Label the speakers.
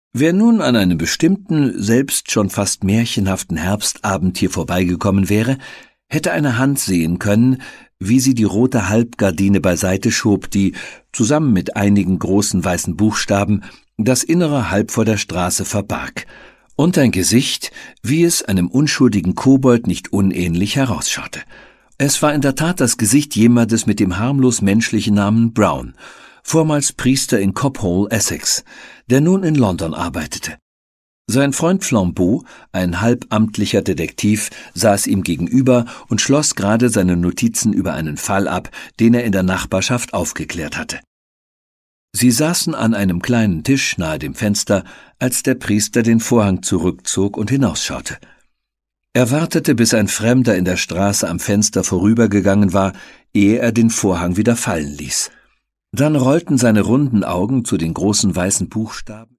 Speaker 1: Wer nun an einem bestimmten, selbst schon fast märchenhaften Herbstabend hier vorbeigekommen wäre, hätte eine Hand sehen können, wie sie die rote Halbgardine beiseite schob, die, zusammen mit einigen großen weißen Buchstaben, das Innere halb vor der Straße verbarg, und ein Gesicht, wie es einem unschuldigen Kobold nicht unähnlich herausschaute. Es war in der Tat das Gesicht jemandes mit dem harmlos menschlichen Namen Brown, vormals Priester in Cobhole, Essex, der nun in London arbeitete. Sein Freund Flambeau, ein halbamtlicher Detektiv, saß ihm gegenüber und schloss gerade seine Notizen über einen Fall ab, den er in der Nachbarschaft aufgeklärt hatte. Sie saßen an einem kleinen Tisch nahe dem Fenster, als der Priester den Vorhang zurückzog und hinausschaute. Er wartete, bis ein Fremder in der Straße am Fenster vorübergegangen war, ehe er den Vorhang wieder fallen ließ. Dann rollten seine runden Augen zu den großen weißen Buchstaben